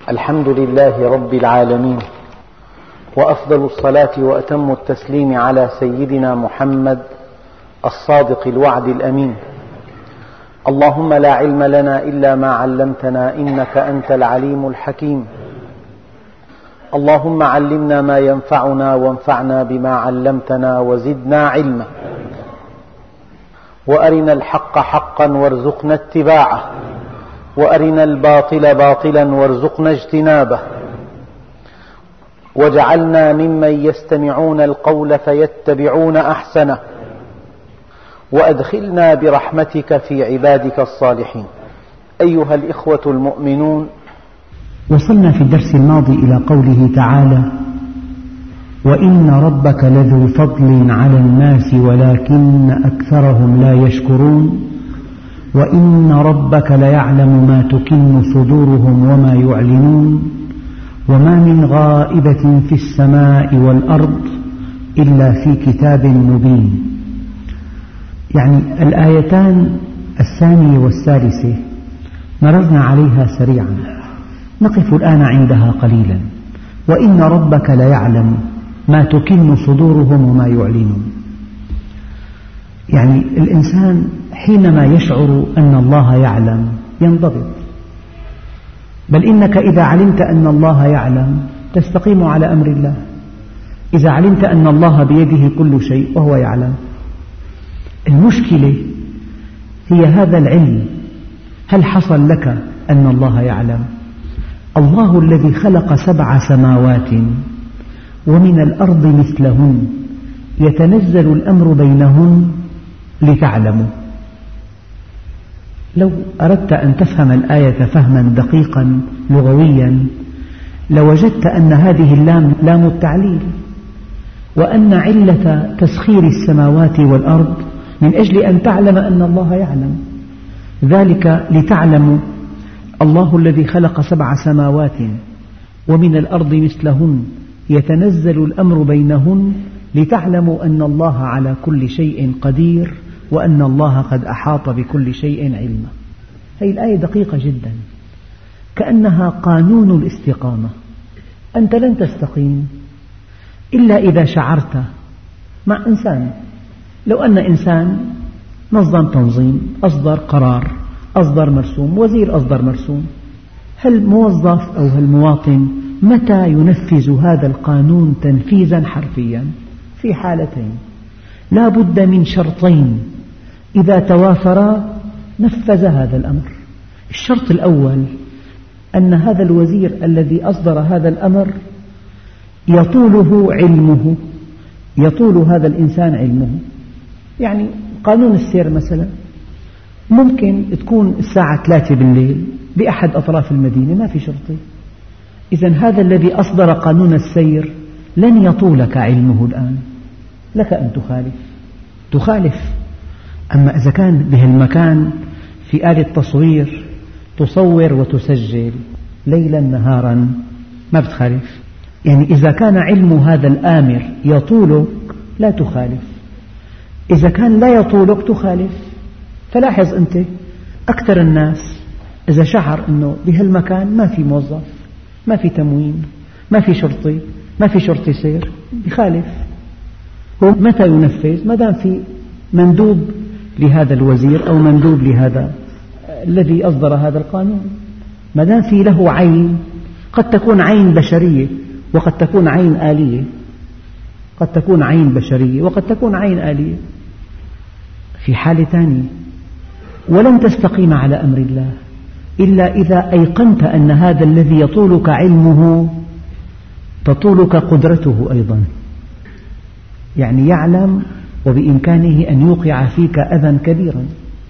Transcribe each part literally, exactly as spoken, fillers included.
الحمد لله رب العالمين، وأفضل الصلاة وأتم التسليم على سيدنا محمد الصادق الوعد الأمين. اللهم لا علم لنا إلا ما علمتنا إنك أنت العليم الحكيم. اللهم علمنا ما ينفعنا وانفعنا بما علمتنا وزدنا علما، وأرنا الحق حقا وارزقنا اتباعه، وأرنا الباطل باطلا وارزقنا اجتنابه، واجعلنا ممن يستمعون القول فيتبعون أحسنه، وأدخلنا برحمتك في عبادك الصالحين. أيها الإخوة المؤمنون، وصلنا في الدرس الماضي إلى قوله تعالى: وإن ربك لذو فضل على الناس ولكن أكثرهم لا يشكرون، وإن ربك ليعلم ما تكن صدورهم وما يعلنون، وما من غائبة في السماء والأرض إلا في كتاب مبين. يعني الآيتان الثانية والثالثة مررنا عليها سريعا، نقف الآن عندها قليلا. وإن ربك ليعلم ما تكن صدورهم وما يعلنون. يعني الإنسان حينما يشعر أن الله يعلم ينضبط، بل إنك إذا علمت أن الله يعلم تستقيم على أمر الله. إذا علمت أن الله بيده كل شيء وهو يعلم. المشكلة هي هذا العلم، هل حصل لك أن الله يعلم؟ الله الذي خلق سبع سماوات ومن الأرض مثلهن يتنزل الأمر بينهن لتعلموا. لو أردت أن تفهم الآية فهما دقيقا لغويا لوجدت أن هذه اللام لام التعليل، وأن علة تسخير السماوات والأرض من أجل أن تعلم أن الله يعلم. ذلك لتعلموا الله الذي خلق سبع سماوات ومن الأرض مثلهن يتنزل الأمر بينهن لتعلموا أن الله على كل شيء قدير، وأن الله قد أحاط بكل شيء علما. هذه الآية دقيقة جدا، كأنها قانون الاستقامة. أنت لن تستقيم إلا إذا شعرت مع إنسان. لو أن إنسان نظم تنظيم، أصدر قرار، أصدر مرسوم، وزير أصدر مرسوم، هل موظف أو هل مواطن متى ينفذ هذا القانون تنفيذا حرفيا؟ في حالتين، لا بد من شرطين إذا توافرا نفذ هذا الأمر. الشرط الأول أن هذا الوزير الذي أصدر هذا الأمر يطوله علمه، يطول هذا الإنسان علمه. يعني قانون السير مثلا ممكن تكون الساعة ثلاثة بالليل بأحد أطراف المدينة، ما في شرطي. إذن هذا الذي أصدر قانون السير لن يطولك علمه الآن، لك أن تخالف تخالف أما إذا كان بهالمكان في آلة تصوير تصور وتسجل ليلا نهارا ما بتخالف. يعني إذا كان علم هذا الآمر يطولك لا تخالف، إذا كان لا يطولك تخالف. فلاحظ أنت أكثر الناس إذا شعر أنه بهالمكان ما في موظف، ما في تموين، ما في شرطي، ما في شرطي سير، يخالف. هو متى ينفذ؟ ما دام في مندوب لهذا الوزير أو مندوب لهذا الذي أصدر هذا القانون، ما دام في له عين، قد تكون عين بشرية وقد تكون عين آلية، قد تكون عين بشرية وقد تكون عين آلية. في حالة ثانية ولن تستقيم على أمر الله إلا إذا أيقنت أن هذا الذي يطولك علمه تطولك قدرته أيضا. يعني يعلم وبإمكانه أن يوقع فيك أذى كبيرا.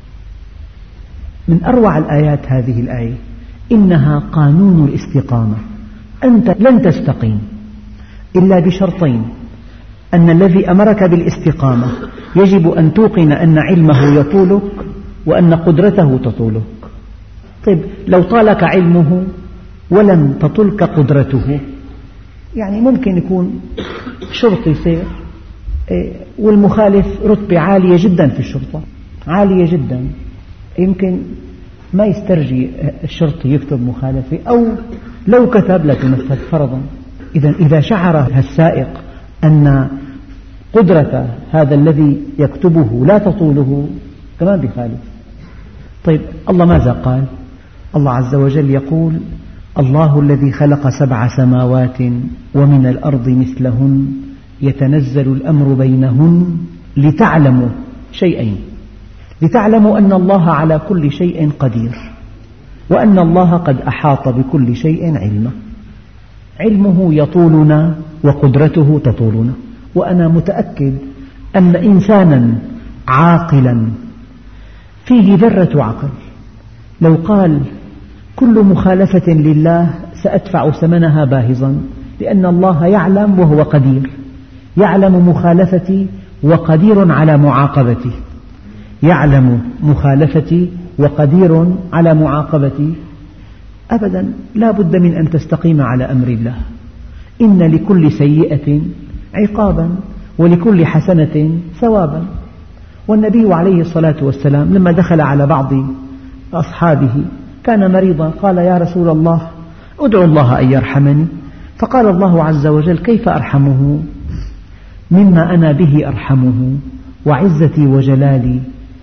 من أروع الآيات هذه الآية، إنها قانون الاستقامة. أنت لن تستقيم إلا بشرطين: أن الذي أمرك بالاستقامة يجب أن توقن أن علمه يطولك وأن قدرته تطولك. طيب لو طالك علمه ولم تطلك قدرته، يعني ممكن يكون شرطي سير والمخالف رتبة عالية جدا في الشرطة، عالية جدا، يمكن ما يسترجي الشرطي يكتب مخالفة، أو لو كتب لتنفذ فرضا. إذا إذا شعر السائق أن قدرة هذا الذي يكتبه لا تطوله كمان بخالف. طيب الله ماذا قال؟ الله عز وجل يقول: الله الذي خلق سبع سماوات ومن الأرض مثلهن يتنزل الأمر بينهن لتعلموا شيئين: لتعلموا أن الله على كل شيء قدير، وأن الله قد أحاط بكل شيء علما. علمه يطولنا وقدرته تطولنا. وأنا متأكد أن إنسانا عاقلا فيه ذرة عقل لو قال: كل مخالفة لله سأدفع ثمنها باهظا، لأن الله يعلم وهو قدير، يعلم مخالفتي وقدير على معاقبتي، يعلم مخالفتي وقدير على معاقبتي، أبدا لا بد من أن تستقيم على أمر الله. إن لكل سيئة عقابا ولكل حسنة ثوابا. والنبي عليه الصلاة والسلام لما دخل على بعض أصحابه كان مريضا قال: يا رسول الله أدعو الله أن يرحمني. فقال الله عز وجل: كيف أرحمه؟ مما أنا به أرحمه، وعزتي وجلالي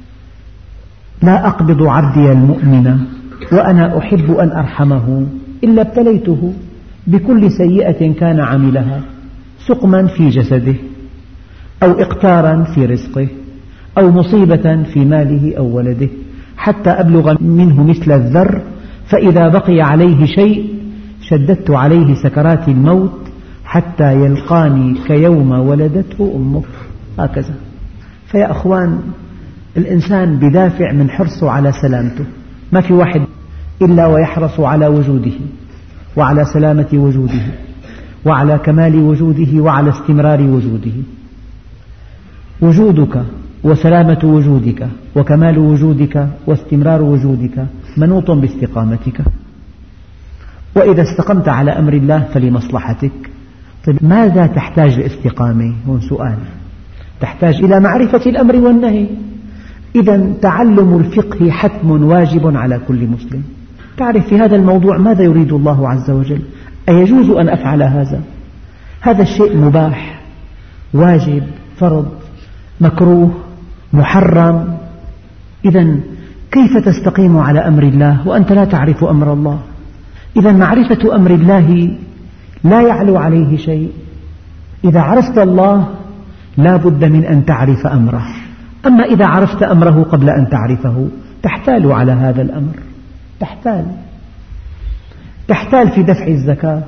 لا أقبض عبدي المؤمن وأنا أحب أن أرحمه إلا ابتليته بكل سيئة كان عملها، سقما في جسده، أو إقتارا في رزقه، أو مصيبة في ماله أو ولده، حتى أبلغ منه مثل الذر، فإذا بقي عليه شيء شددت عليه سكرات الموت حتى يلقاني كيوم ولدته أمه. هكذا. فيا أخوان، الإنسان بدافع من حرصه على سلامته. ما في واحد إلا ويحرص على وجوده وعلى سلامة وجوده وعلى كمال وجوده وعلى استمرار وجوده. وجودك وسلامة وجودك وكمال وجودك واستمرار وجودك منوط باستقامتك. وإذا استقمت على أمر الله فلمصلحتك. طيب ماذا تحتاج الاستقامة؟ هون سؤال. تحتاج إلى معرفة الأمر والنهي. إذا تعلم الفقه حتم واجب على كل مسلم. تعرف في هذا الموضوع ماذا يريد الله عز وجل، أيجوز أن أفعل هذا؟ هذا الشيء مباح، واجب، فرض، مكروه، محرم. إذا كيف تستقيم على أمر الله وأنت لا تعرف أمر الله؟ إذا معرفة أمر الله لا يعلو عليه شيء. إذا عرفت الله لا بد من أن تعرف أمره. أما إذا عرفت أمره قبل أن تعرفه تحتال على هذا الأمر. تحتال تحتال في دفع الزكاة،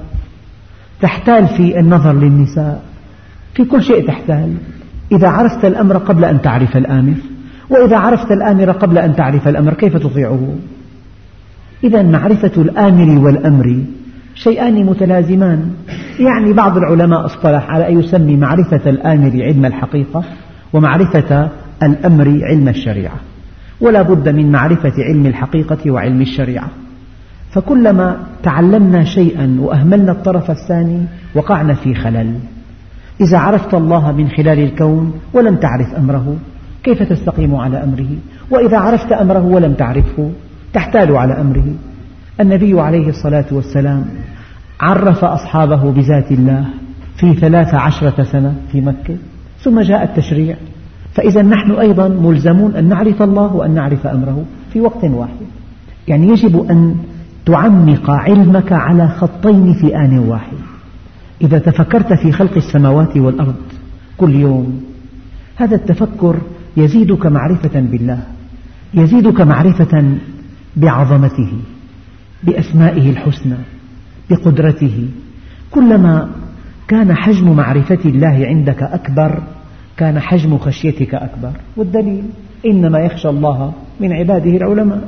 تحتال في النظر للنساء، في كل شيء تحتال. إذا عرفت الأمر قبل أن تعرف الآمر، وإذا عرفت الآمر قبل أن تعرف الأمر كيف تطيعه؟ إذا معرفة الآمر والأمر شيئان متلازمان. يعني بعض العلماء اصطلح على أن يسمي معرفة الآمر علم الحقيقة ومعرفة الأمر علم الشريعة، ولا بد من معرفة علم الحقيقة وعلم الشريعة. فكلما تعلمنا شيئا وأهملنا الطرف الثاني وقعنا في خلل. إذا عرفت الله من خلال الكون ولم تعرف أمره كيف تستقيم على أمره؟ وإذا عرفت أمره ولم تعرفه تحتال على أمره. النبي عليه الصلاة والسلام عرف أصحابه بذات الله في ثلاث عشرة سنة في مكة، ثم جاء التشريع. فإذا نحن أيضا ملزمون أن نعرف الله وأن نعرف أمره في وقت واحد. يعني يجب أن تعمق علمك على خطين في آن واحد. إذا تفكرت في خلق السماوات والأرض كل يوم، هذا التفكر يزيدك معرفة بالله، يزيدك معرفة بعظمته، بأسمائه الحسنى، بقدرته. كلما كان حجم معرفة الله عندك أكبر كان حجم خشيتك أكبر. والدليل: إنما يخشى الله من عباده العلماء.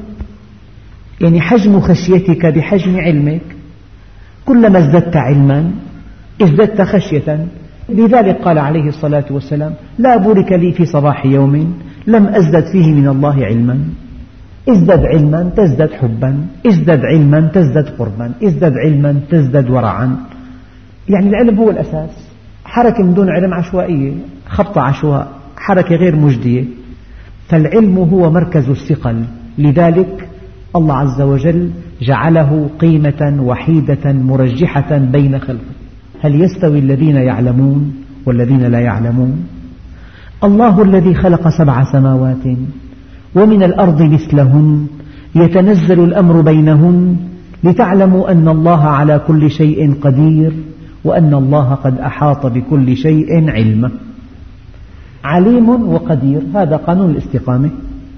يعني حجم خشيتك بحجم علمك. كلما ازددت علما ازددت خشية. لذلك قال عليه الصلاة والسلام: لا بورك لي في صباح يوم لم أزدد فيه من الله علما. ازدد علما تزدد حبا، ازدد علما تزدد قربا، ازدد علما تزدد ورعا. يعني العلم هو الأساس. حركة من دون علم عشوائية، خبطة عشواء، حركة غير مجدية. فالعلم هو مركز الثقل. لذلك الله عز وجل جعله قيمة وحيدة مرجحة بين خلقه. هل يستوي الذين يعلمون والذين لا يعلمون؟ الله الذي خلق سبع سماوات ومن الأرض مثلهن يتنزل الأمر بينهن لتعلموا أن الله على كل شيء قدير وأن الله قد أحاط بكل شيء علما. عليم وقدير، هذا قانون الاستقامة.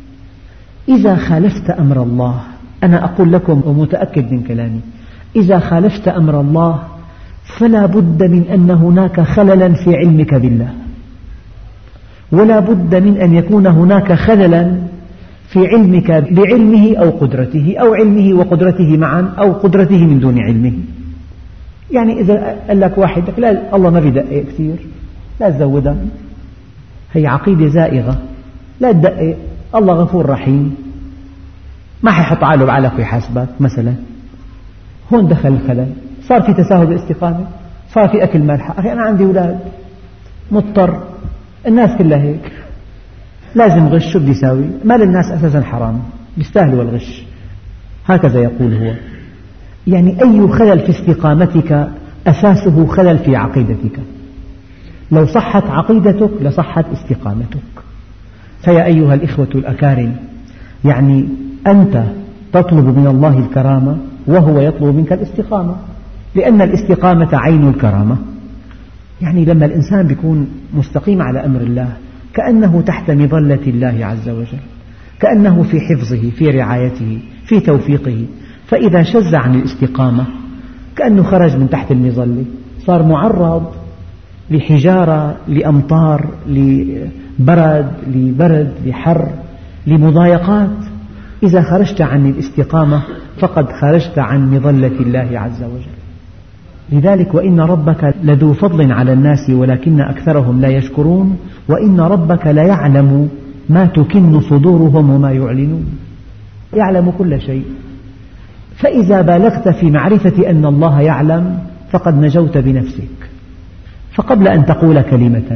إذا خالفت أمر الله، أنا أقول لكم ومتأكد من كلامي، إذا خالفت أمر الله فلا بد من أن هناك خللا في علمك بالله، ولا بد من أن يكون هناك خللا في علمك بعلمه أو قدرته، أو علمه وقدرته معا، أو قدرته من دون علمه. يعني إذا قال لك واحد لا الله ما بيدقق كثير، لا تزودها، هي عقيدة زائغة، لا تدقق، الله غفور رحيم، ما حيحط عقله بعقلك ويحاسبك مثلا. هون دخل الخلل، صار في تساهل بالاستقامة، صار في أكل ملح. أخي أنا عندي أولاد مضطر، الناس كلها هيك، لازم غش، شو بدي يساوي؟ مال الناس أساسا حرام، بيستاهلوا الغش، هكذا يقول هو. يعني أي خلل في استقامتك أساسه خلل في عقيدتك، لو صحت عقيدتك لصحت استقامتك. فيا أيها الإخوة الأكارم، يعني أنت تطلب من الله الكرامة وهو يطلب منك الاستقامة، لأن الاستقامة عين الكرامة. يعني لما الإنسان يكون مستقيم على أمر الله كأنه تحت مظلة الله عز وجل، كأنه في حفظه، في رعايته، في توفيقه. فإذا شز عن الاستقامة كأنه خرج من تحت المظلة، صار معرض لحجارة، لأمطار، لبرد، لبرد، لحر، لمضايقات. إذا خرجت عن الاستقامة فقد خرجت عن مظلة الله عز وجل. لذلك وإن ربك لذو فضل على الناس ولكن أكثرهم لا يشكرون، وإن ربك ليعلم ما تكن صدورهم وما يعلنون، يعلم كل شيء. فإذا بالغت في معرفة أن الله يعلم فقد نجوت بنفسك. فقبل أن تقول كلمة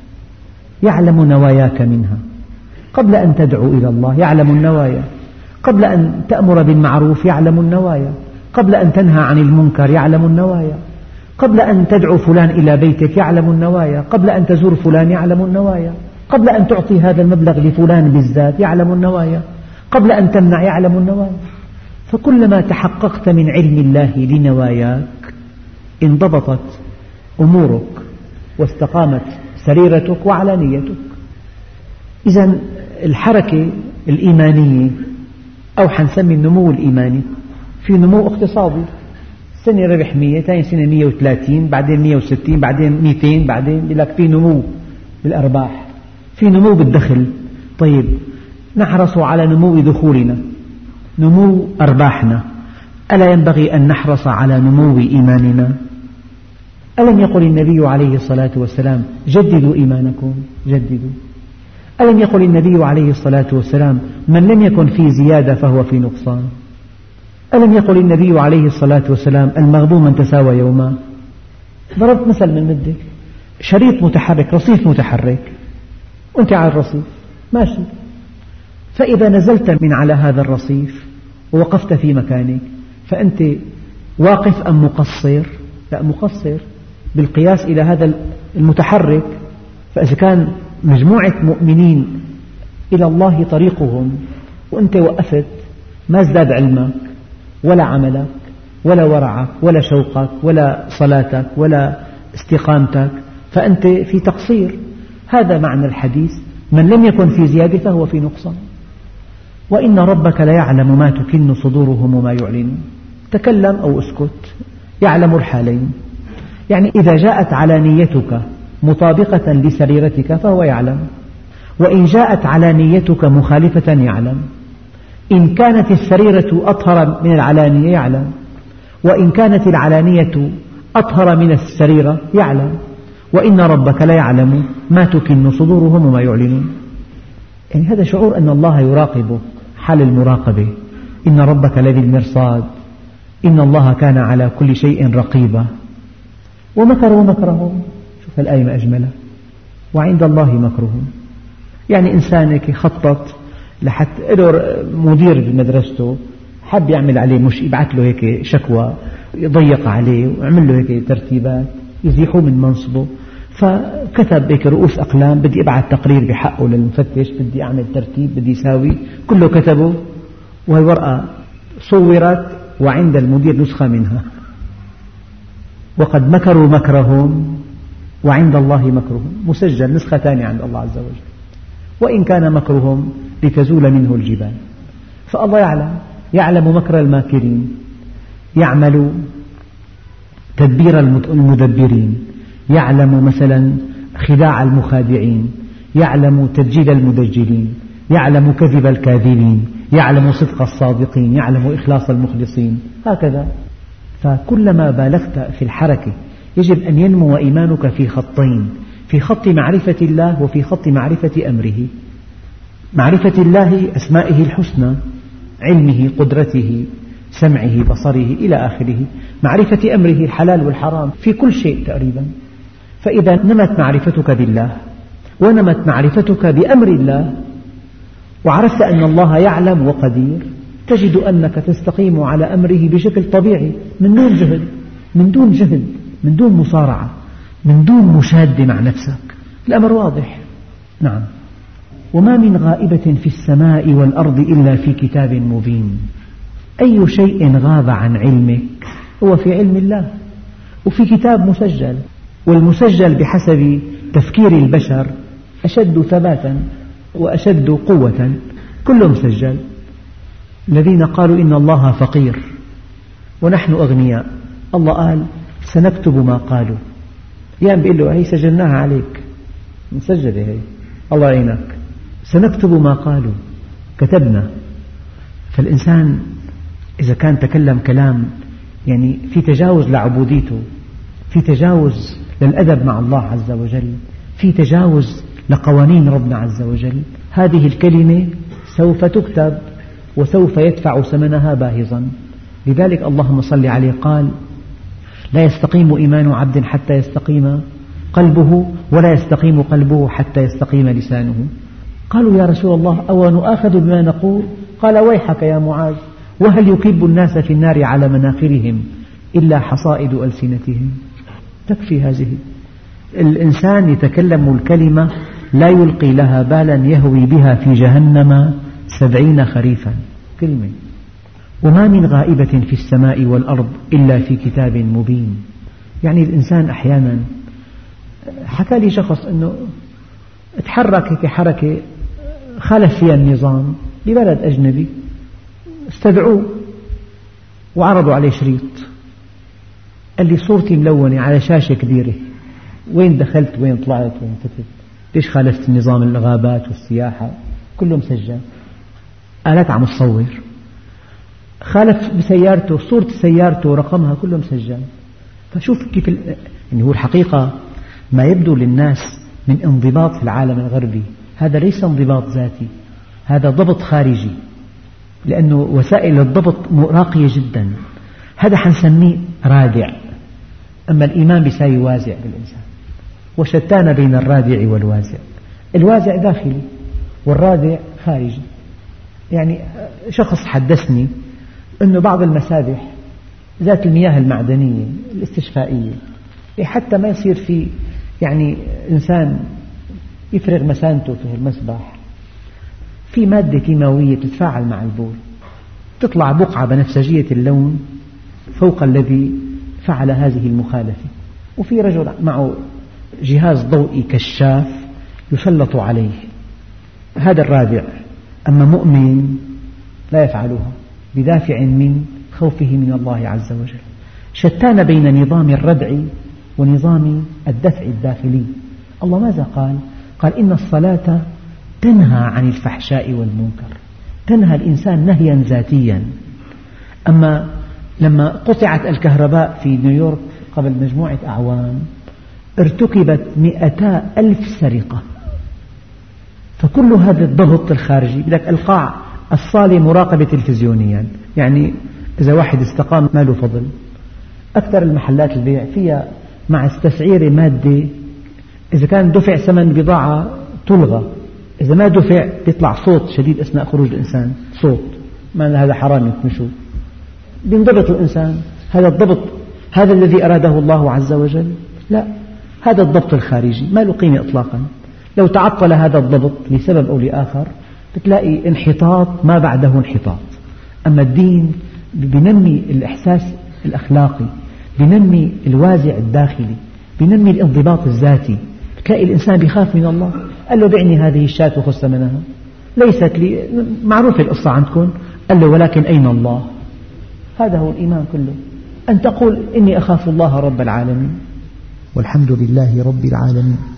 يعلم نواياك منها، قبل أن تدعو إلى الله يعلم النوايا، قبل أن تأمر بالمعروف يعلم النوايا، قبل أن تنهى عن المنكر يعلم النوايا، قبل أن تدعو فلان إلى بيتك يعلم النوايا، قبل أن تزور فلان يعلم النوايا، قبل أن تعطي هذا المبلغ لفلان بالذات يعلم النوايا، قبل أن تمنع يعلم النوايا. فكلما تحققت من علم الله لنواياك انضبطت أمورك واستقامت سريرتك وعلانيتك. إذن الحركة الإيمانية، أو حنسمي النمو الإيماني، في نمو اقتصادي، سنة ربح مية، ثاني سنة مية وثلاثين، بعدين مية وستين، بعدين مئتين، بعدين لك في نمو بالأرباح، في نمو بالدخل. طيب نحرص على نمو دخولنا، نمو أرباحنا، ألا ينبغي أن نحرص على نمو إيماننا؟ ألم يقل النبي عليه الصلاة والسلام جددوا إيمانكم، جددوا؟ ألم يقل النبي عليه الصلاة والسلام من لم يكن في زيادة فهو في نقصان؟ ألم يقل النبي عليه الصلاة والسلام المغبون من تساوى يوما؟ ضربت مثل من مدة، شريط متحرك، رصيف متحرك، وأنت على الرصيف ماشي، فإذا نزلت من على هذا الرصيف ووقفت في مكانك فأنت واقف أم مقصر؟ لا، مقصر بالقياس إلى هذا المتحرك. فإذا كان مجموعة مؤمنين إلى الله طريقهم وأنت وقفت، ما ازداد علمك ولا عملك ولا ورعك ولا شوقك ولا صلاتك ولا استقامتك، فأنت في تقصير. هذا معنى الحديث، من لم يكن في زيادة فهو في نقصان. وإن ربك ليعلم ما تكن صدورهم وما يعلنون. تكلم أو اسكت، يعلم الحالين. يعني إذا جاءت علانيتك مطابقة لسريرتك فهو يعلم، وإن جاءت علانيتك مخالفة يعلم. إن كانت السريرة أطهر من العلانية يعلم، وإن كانت العلانية أطهر من السريرة يعلم. وإن ربك ليعلم ما تكن صدورهم وما يعلنون. يعني هذا شعور أن الله يراقبك، حال المراقبة. إن ربك لذي المرصاد، إن الله كان على كل شيء رقيبا. ومكروا مكرهم، شوف الآية ما أجملها، وعند الله مكرهم. يعني إنسانك خطط لحتى له مدير بمدرسته حب يعمل عليه مش يبعث له هيك شكوى، يضيق عليه ويعمل له هيك ترتيبات يزيحوه من منصبه، فكتب هيك رؤوس أقلام بدي أبعث تقرير بحقه للمفتش، بدي أعمل ترتيب، بدي يساوي، كله كتبه، وهي ورقة صورت وعند المدير نسخة منها. وقد مكروا مكرهم وعند الله مكرهم، مسجل نسخة ثانية عند الله عز وجل، وإن كان مكرهم لتزول منه الجبال. فالله يعلم يعلم مكر الماكرين، يعمل تدبير المدبرين، يعلم مثلا خداع المخادعين، يعلم تدجيل المدجلين، يعلم كذب الكاذبين، يعلم صدق الصادقين، يعلم إخلاص المخلصين، هكذا. فكلما بالغت في الحركة يجب أن ينمو إيمانك في خطين، في خط معرفة الله وفي خط معرفة أمره. معرفة الله أسمائه الحسنى، علمه، قدرته، سمعه، بصره إلى آخره. معرفة أمره الحلال والحرام في كل شيء تقريبا. فإذا نمت معرفتك بالله ونمت معرفتك بأمر الله وعرفت أن الله يعلم وقدير، تجد أنك تستقيم على أمره بشكل طبيعي، من دون جهد، من دون جهد، من دون مصارعة، من دون مشادة مع نفسك، الأمر واضح. نعم. وما من غائبة في السماء والأرض إلا في كتاب مبين. أي شيء غاب عن علمك هو في علم الله وفي كتاب مسجل، والمسجل بحسب تفكير البشر أشد ثباتا وأشد قوة، كله مسجل. الذين قالوا إن الله فقير ونحن أغنياء، الله قال سنكتب ما قالوا. يعني بيقول له هي سجلناها عليك، مسجلة هي، الله يعينك، سنكتب ما قالوا، كتبنا. فالإنسان إذا كان تكلم كلام يعني في تجاوز لعبوديته، في تجاوز للأدب مع الله عز وجل، في تجاوز لقوانين ربنا عز وجل، هذه الكلمة سوف تكتب وسوف يدفع ثمنها باهظا. لذلك اللهم صل عليه قال لا يستقيم إيمان عبد حتى يستقيم قلبه ولا يستقيم قلبه حتى يستقيم لسانه. قالوا يا رسول الله أو نؤاخذ بما نقول؟ قال ويحك يا معاذ، وهل يكب الناس في النار على مناخرهم إلا حصائد ألسنتهم. تكفي هذه. الإنسان يتكلم الكلمة لا يلقي لها بالا يهوي بها في جهنم سبعين خريفا، كلمة. وما من غائبة في السماء والأرض إلا في كتاب مبين. يعني الإنسان أحيانا حكى لي شخص أنه تحرك هيك حركة خالف فيها النظام ببلد أجنبي، استدعوه وعرضوا عليه شريط، قال لي صورتي ملونة على شاشة كبيرة، وين دخلت وين طلعت وين فتت، ليش خالفت النظام، الغابات والسياحة كله مسجل، آلات عم تصور، خالف بسيارته، صورة سيارته ورقمها كله مسجل. فشوف كيف ال... يعني هو الحقيقة ما يبدو للناس من انضباط في العالم الغربي هذا ليس انضباط ذاتي، هذا ضبط خارجي، لأنه وسائل الضبط راقية جدا. هذا حنسميه رادع، أما الإيمان بيساوي وازع بالإنسان، وشتان بين الرادع والوازع. الوازع داخلي والرادع خارجي. يعني شخص حدثني أنه بعض المسابح ذات المياه المعدنية الاستشفائية حتى ما يصير في يعني إنسان يفرغ مسانته في المسبح، في مادة كيماوية تتفاعل مع البول، تطلع بقعة بنفسجية اللون فوق الذي فعل هذه المخالفة، وفي رجل معه جهاز ضوئي كشاف يسلط عليه. هذا الرادع. أما مؤمن لا يفعلها بدافع من خوفه من الله عز وجل. شتان بين نظام الردع ونظام الدفع الداخلي. الله ماذا قال؟ قال إن الصلاة تنهى عن الفحشاء والمنكر، تنهى الإنسان نهيا ذاتيا. أما لما قطعت الكهرباء في نيويورك قبل مجموعة أعوام ارتكبت مئتا ألف سرقة. فكل هذا الضغط الخارجي، بدك القاع الصالة مراقبة تلفزيونيا، يعني إذا واحد استقام ما له فضل. أكثر المحلات البيع فيها مع التسعير مادة إذا كان دفع ثمن بضاعة تلغى، إذا ما دفع بيطلع صوت شديد أثناء خروج الإنسان، صوت، ما هذا حرام يكمشوا. بينضبط الإنسان. هذا الضبط هذا الذي أراده الله عز وجل؟ لا، هذا الضبط الخارجي ما له قيمة إطلاقا. لو تعطل هذا الضبط لسبب أو لآخر بتلاقي انحطاط ما بعده انحطاط. أما الدين بينمي الإحساس الأخلاقي، بينمي الوازع الداخلي، بينمي الانضباط الذاتي. تلاقي الإنسان بيخاف من الله. قال له بعني هذه الشاة وخذ ثمنها، ليست لي، معروفة القصة عندكم. قال له ولكن أين الله؟ هذا هو الإيمان كله، أن تقول إني أخاف الله رب العالمين. والحمد لله رب العالمين.